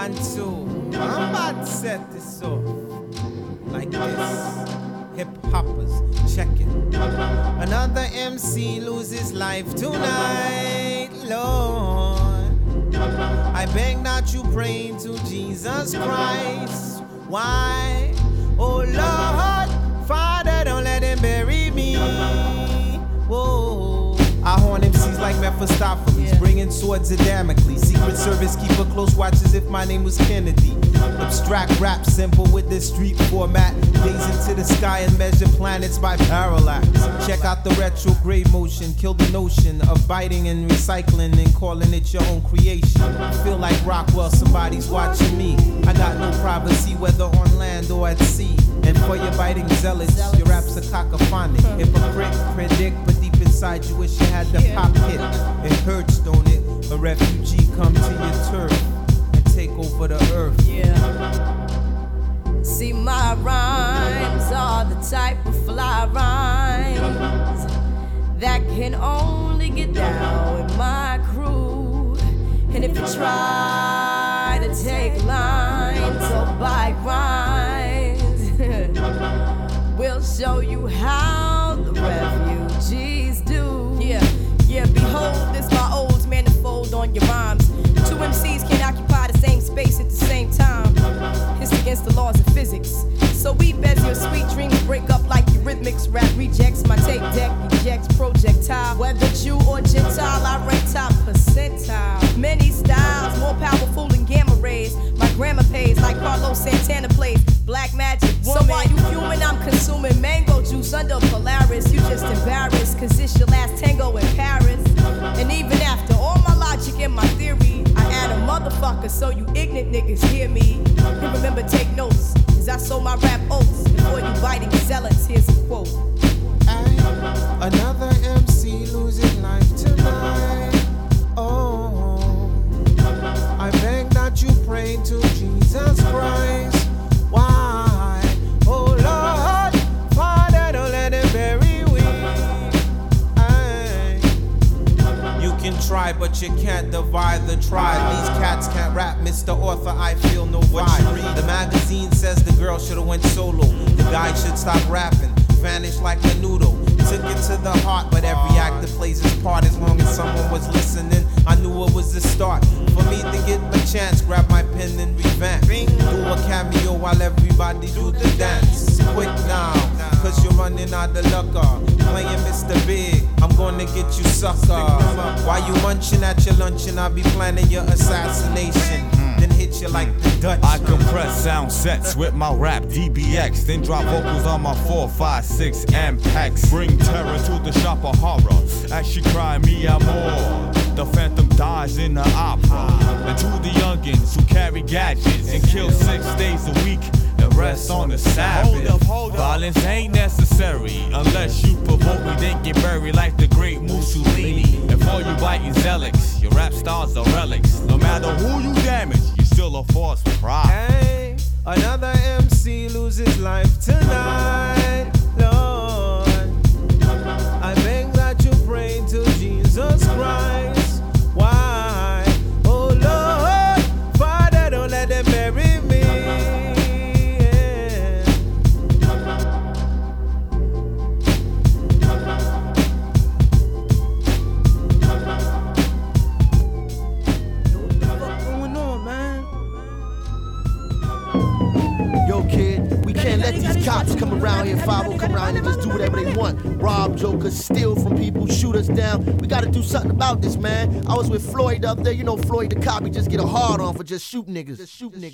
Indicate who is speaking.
Speaker 1: 1, 2. I'm about to set this off like this. Hip hoppers, check it. Another MC loses life tonight, Lord. I beg that you pray to Jesus Christ. Why? Oh Lord, Father, don't let him bury me. Whoa. I horn MCs like Mephistopheles, bringing swords of Damocles. Secret Service keep a close watch as if my name was Kennedy. Abstract rap, simple with this street format. Gaze into the sky and measure planets by parallax. Check out the retrograde motion, kill the notion of biting and recycling and calling it your own creation. Feel like Rockwell, somebody's watching me. I got no privacy, whether on land or at sea. And for your biting zealots, your raps are cacophonic. Hypocrite, predict, but deep inside you wish you had the pop hit. It hurts, don't it? A refugee come to your turf and take over the earth.
Speaker 2: See, my rhymes are the type of fly rhymes that can only get down with my crew. And if you try to take lines or bite rhymes, we'll show you how the refugees do. Yeah, behold, this my old manifold on your rhymes. Two MCs can't occupy the same space at the same time. It's against the laws of physics. So weep as your sweet dreams break up like eurythmics. Rap rejects my tape deck, ejects projectile. Whether Jew or Gentile, I rank top percentile. Many styles, more powerful than gamma rays. My grammar pays like Carlos Santana plays Black Magic Woman. So while you human, I'm consuming mango juice under Polaris. You just embarrassed, cause it's your last tango in Paris. And even after all my logic and my theory, I add a motherfucker so you ignorant niggas hear me. And remember, take notes, cause I sold my rap oats before you biting zealots. Here's a quote.
Speaker 1: Another MC losing life tonight. Oh, I beg that you pray to Jesus Christ. Why? Oh Lord, Father, don't let him bury we. You can try, but you can't divide the tribe. These cats can't rap, Mr. Author, I feel no vibe. The magazine says the girl should've went solo. The guy should stop rapping, vanish like Menudo. Took it to the heart, but every actor plays his part. As long as someone was listening, I knew it was the start. For me to get my chance, grab my pen and revamp. Do a cameo while everybody do the dance. Quick now, cause you're running out of luck. Playing Mr. Big, I'm gonna get you sucker. While you munching at your luncheon, I'll be planning your assassination. Then hit you like the Dutch.
Speaker 3: I compress sound sets with my rap DBX, then drop vocals on my 4, 5, 6 Ampex. Bring terror to the shop of horror as she cry me amor. The phantom dies in the opera. And to the youngins who carry gadgets and kill 6 days a week and rest on the Sabbath. Hold up. Violence ain't necessary unless you provoke me, then get buried like the great Mussolini. And for you biting zealots, your rap stars are relics. No matter who you damage, you still a force for pride.
Speaker 1: Hey, another MC loses life tonight, Lord. I beg that you pray to Jesus Christ. Why? Oh Lord, Father, don't let them bury me.
Speaker 4: Let these cops come around here, 5 come around and just do whatever they want. Rob jokers, steal from people, shoot us down. We gotta do something about this, man. I was with Floyd up there, you know Floyd the cop, he just get a hard on for just shooting niggas.